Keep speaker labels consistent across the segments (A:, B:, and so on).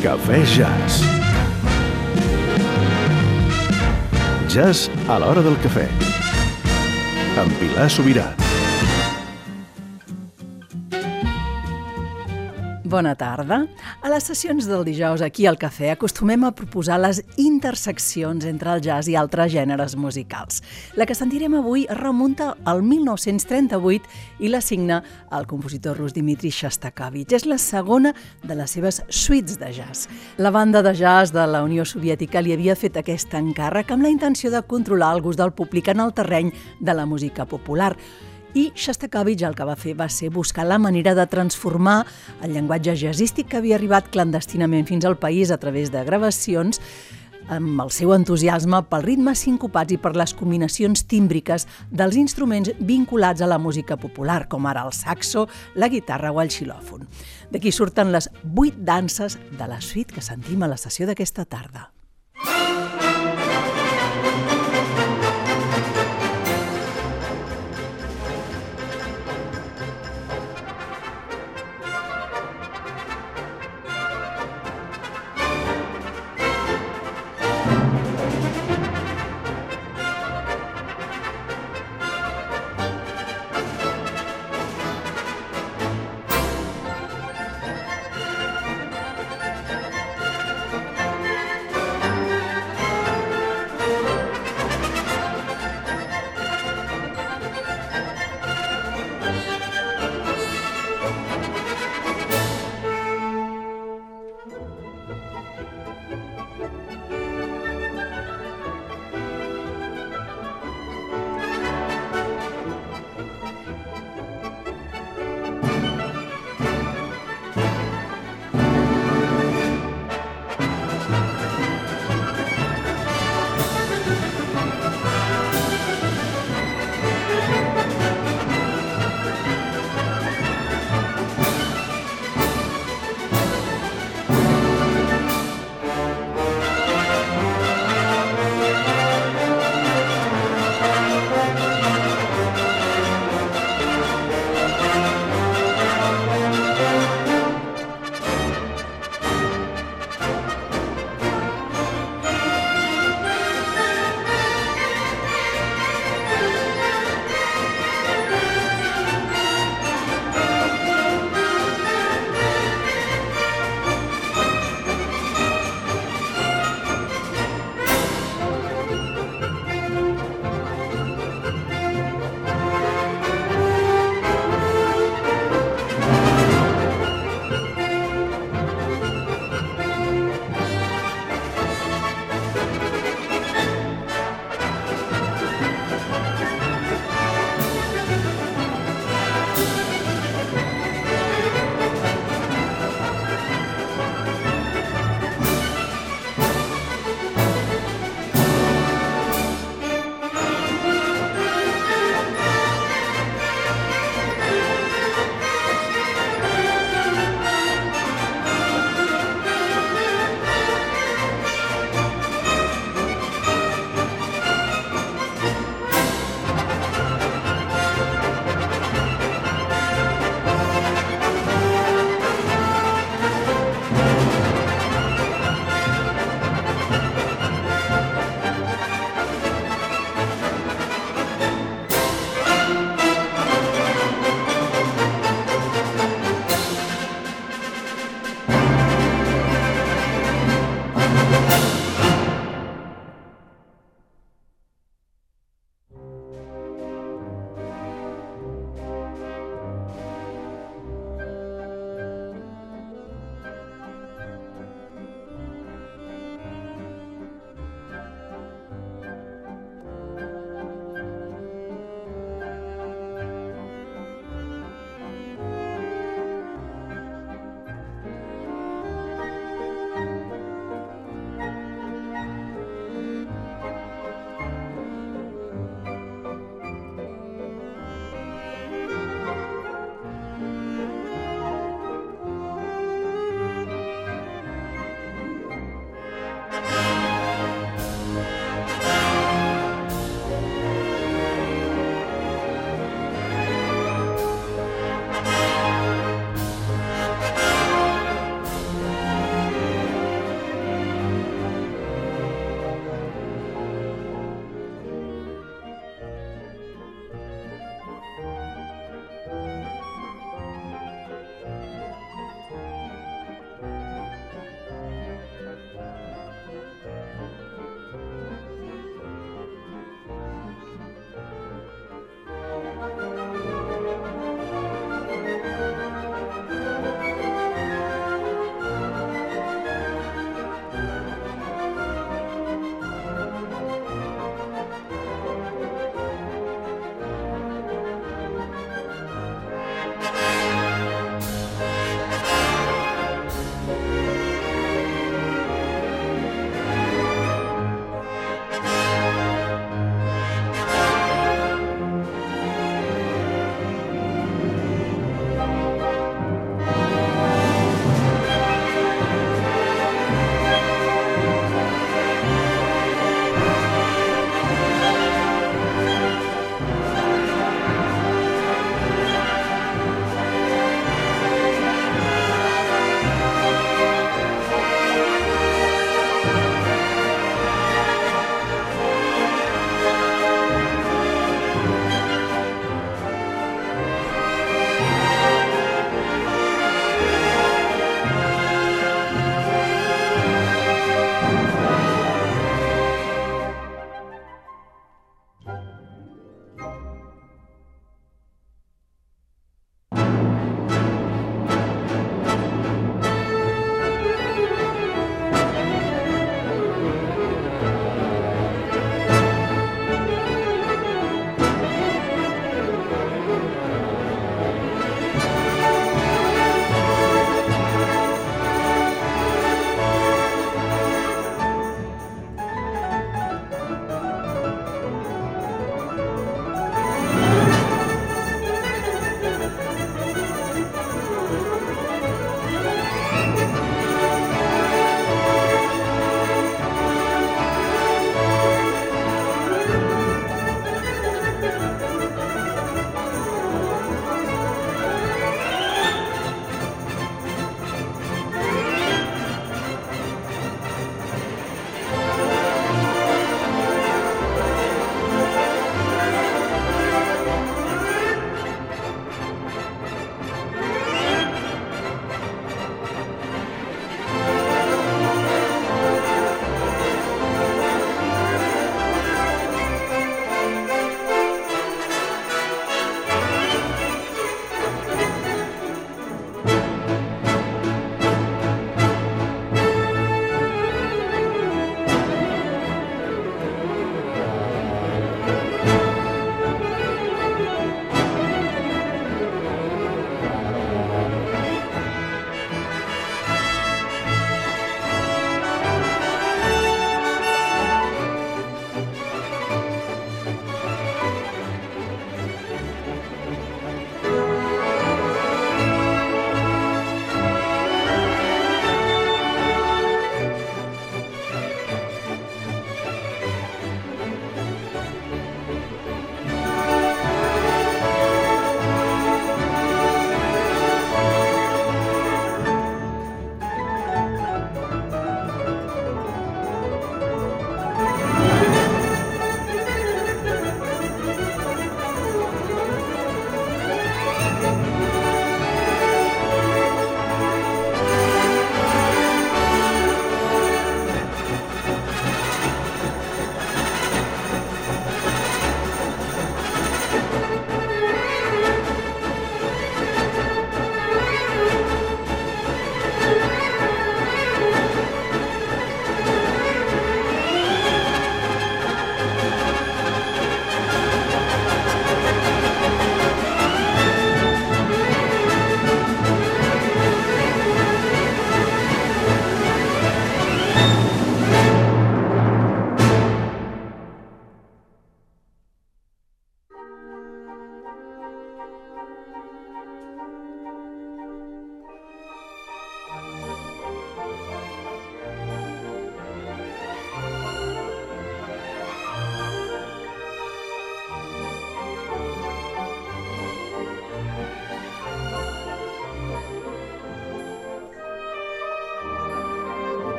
A: Cafè Jazz. Jazz a l'hora del cafè. Amb Pilar Sobirà.
B: Bona tarda. A les sessions del dijous aquí al Cafè acostumem a proposar les interseccions entre el jazz i altres gèneres musicals. La que sentirem avui remunta al 1938 i la signa el compositor rus Dmitri Shostakovich. És la segona de les seves suites de jazz. La banda de jazz de la Unió Soviètica li havia fet aquest encàrrec amb la intenció de controlar el gust del públic en el terreny de la música popular. I Shostakovich el que va fer va ser buscar la manera de transformar el llenguatge jazzístic que havia arribat clandestinament fins al país a través de gravacions amb el seu entusiasme pels ritmes sincopats i per les combinacions tímbriques dels instruments vinculats a la música popular, com ara el saxo, la guitarra o el xilòfon. D'aquí surten les 8 danses de la suite que sentim a la sessió d'aquesta tarda.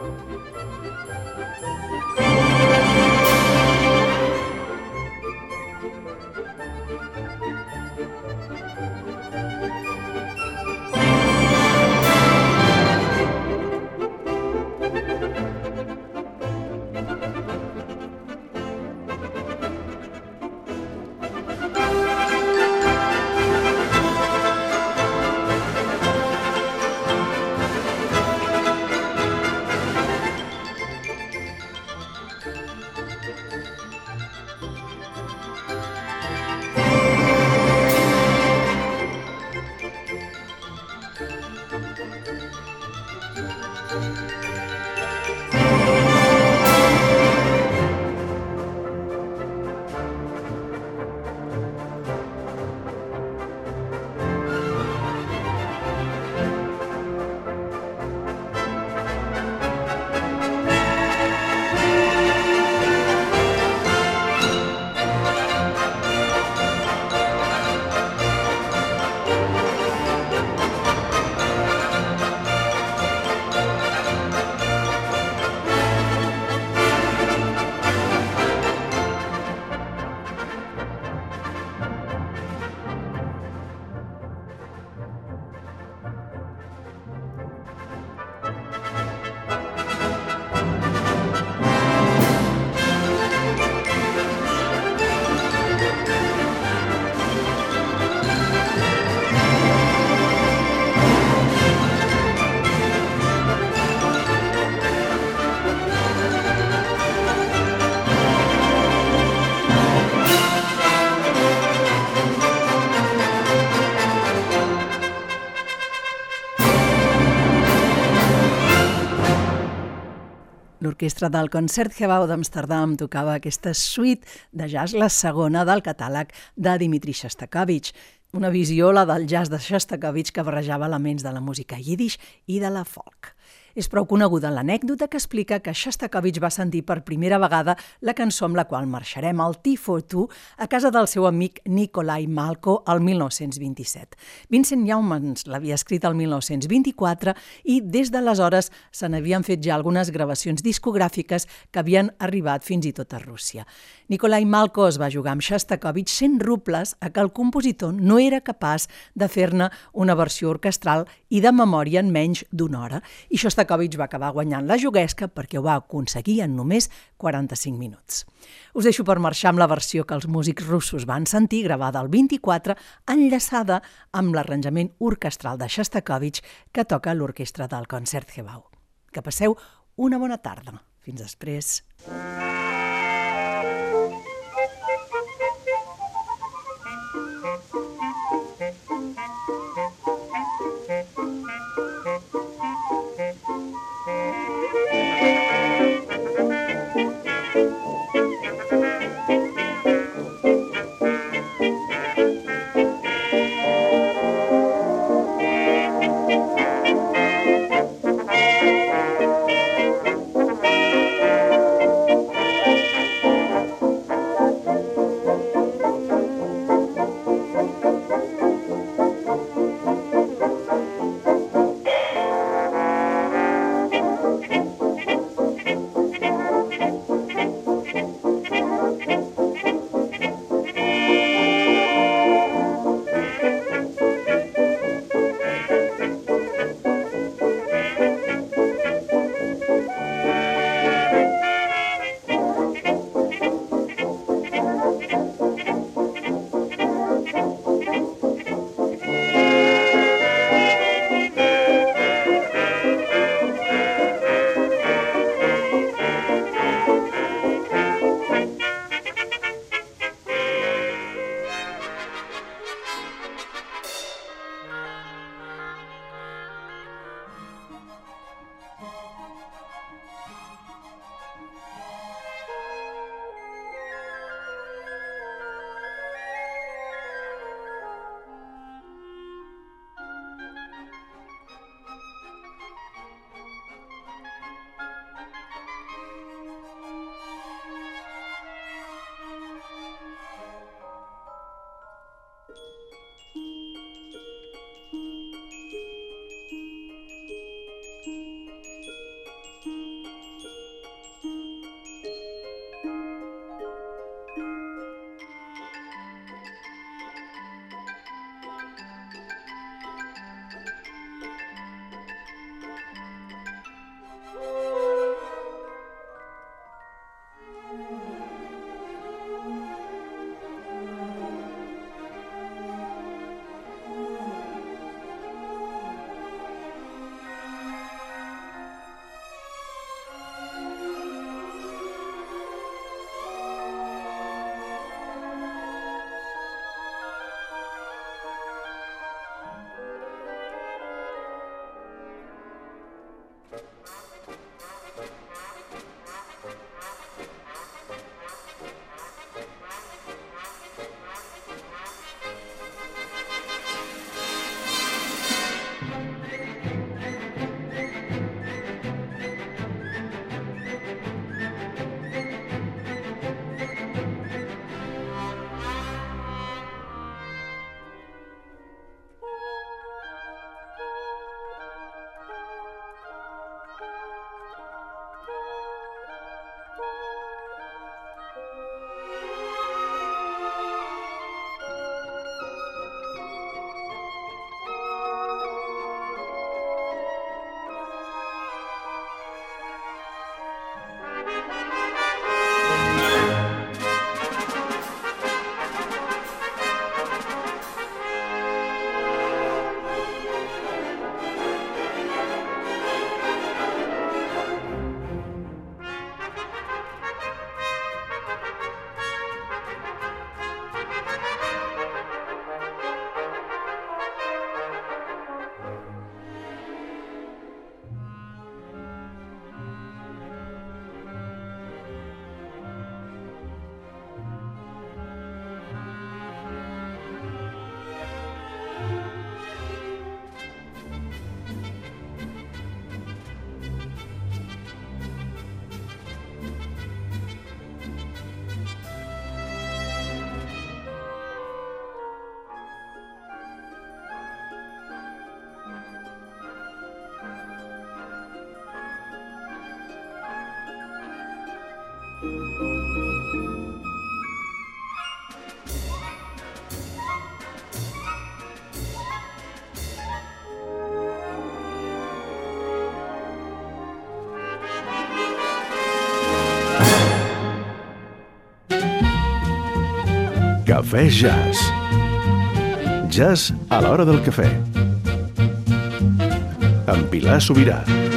B: L'orquestra del Concertgebouw d'Amsterdam tocava aquesta suite de jazz, la segona del catàleg de Dmitri Shostakovich. Una visió, la del jazz de Shostakovich, que barrejava elements de la música yiddish i de la folk. És prou coneguda l'anècdota que explica que Shostakovich va sentir per primera vegada la cançó amb la qual marxarem, el Tea for Two, a casa del seu amic Nikolai Malko el 1927. Vincent Youmans l'havia escrit el 1924 i des d'aleshores se n'havien fet ja algunes gravacions discogràfiques que havien arribat fins i tot a Rússia. Nikolai Malko es va jugar amb Shostakovich 100 rubles a que el compositor no era capaç de fer-ne una versió orquestral i de memòria en menys d'una hora. I Shostakovich va acabar guanyant la juguesca perquè ho va aconseguir en només 45 minuts. Us deixo per marxar amb la versió que els músics russos van sentir, gravada al 24, enllaçada amb l'arranjament orquestral de Shostakovich que toca l'orquestra del Concertgebouw. Que passeu una bona tarda. Fins després.
A: Cafè Jazz. Jazz a l'hora del cafè. Amb Pilar Sobirà.